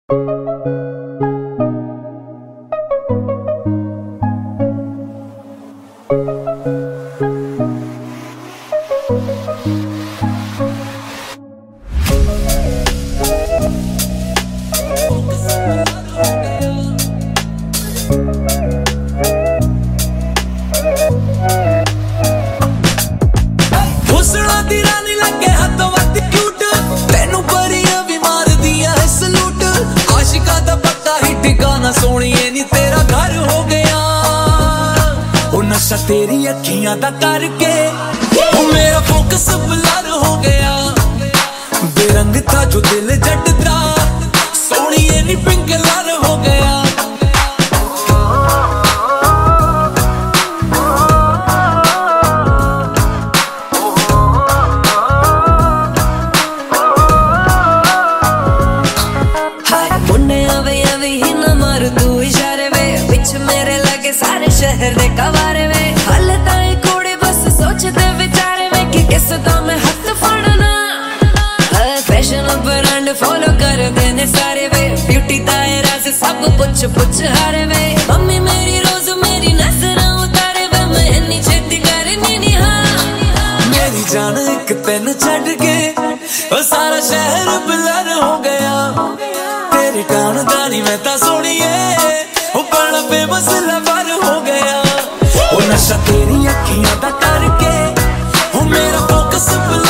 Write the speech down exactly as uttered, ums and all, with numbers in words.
सोनिए नी तेरा घर हो गया, ओ नशा तेरी अखियां दा करके ओ मेरा फोकस ब्लर हो गया। बेरंग था जो दिल जटदा, सोनिए नी पिंक लाल हो गया। मेरे लगे सारे शहर दे कवारे में हल ताई कुड़ी बस सोचते विचारे में कि किस दा मैं हाथ फड़ना। फैशन ब्रांड फॉलो कर देने सारे वे, ब्यूटी दायरा से सब पुछ पुछ हारे वे। मम्मी मेरी रोज मेरी नजर उतारे वे, मैं इन्नी छेती करनी नहीं। हाँ मेरी जान एक तेन छड़ के ओ सारा शहर ब्लर हो गया। तेरे टाण दानी मैं ता सोनिए ओ बड़ा फेमस लवर हो गया। ओ नशा तेरी अखियां दा करके ओ मेरा फोकस